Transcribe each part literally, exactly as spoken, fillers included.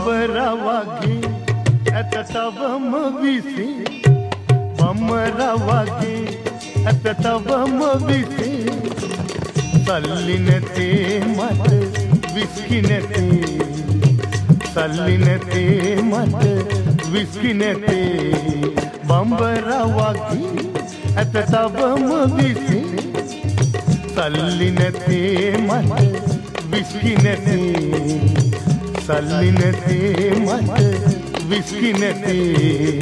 බම්බරා වගේ ඇත තවම විසි බම්බරා වගේ ඇත තවම විසි සල්ලි නැතේ මට විස්කි නැතේ සල්ලි නැතේ මට විස්කි නැතේ බම්බරා වගේ ඇත තවම විසි සල්ලි නැතේ මට විස්කි නැතේ සල්ලි නැතේ මට විස්කි නැතේ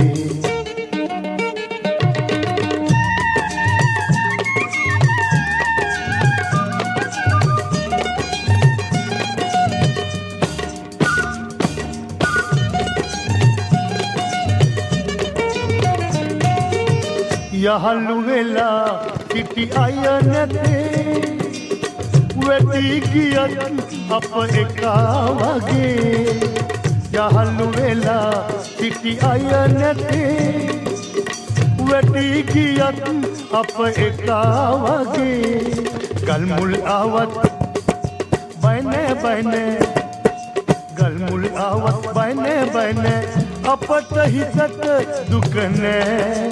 යහළු වෙලා සිටි අය නැතේ වැටි ගියත් අප එකා වගේ යහළු වෙලා සිටි අය නැතේ වැටි ගියත් අප එකා වගේ ගල් මුල් ආවත් බය නැ බය නැ ගල් මුල් ආවත් බය නැ බය නැ අපට හිතට දුක නැ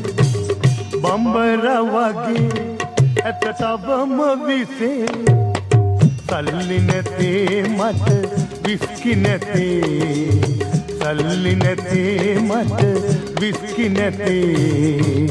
බම්බරා වගේ ඇත තවම විසේ සල්ලි නැතේ මට විස්කි නැතේ සල්ලි නැතේ මට විස්කි නැතේ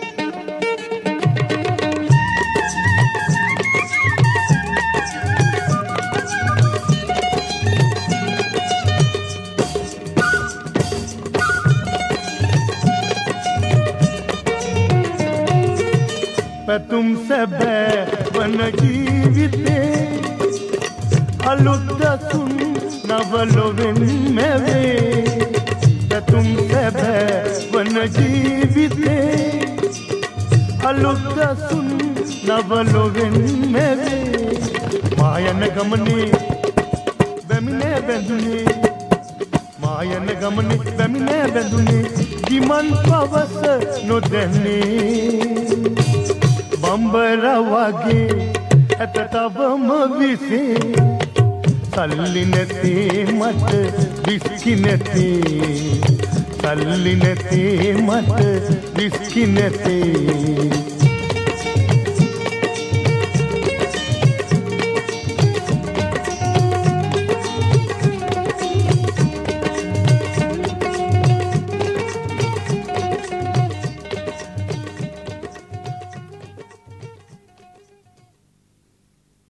පැතුම් සැබෑ වන ජීවිතේ අලුත් දසුන් නවලොවෙන් මැවේ පැතුම් සැබෑ වන ජීවිතේ අලුත් දසුන් නවලොවෙන් මැවේ මායන ගමනේ බැමිනේ බැඳුනේ මායන ගමනේ බැමිනේ බැඳුනේ ගිමන් පවස නොදැන්නේ බම්බරා වගේ ඇත තවම විසේ සල්ලි නැතේ මට විස්කි නැතේ සල්ලි නැතේ මට විස්කි නැතේ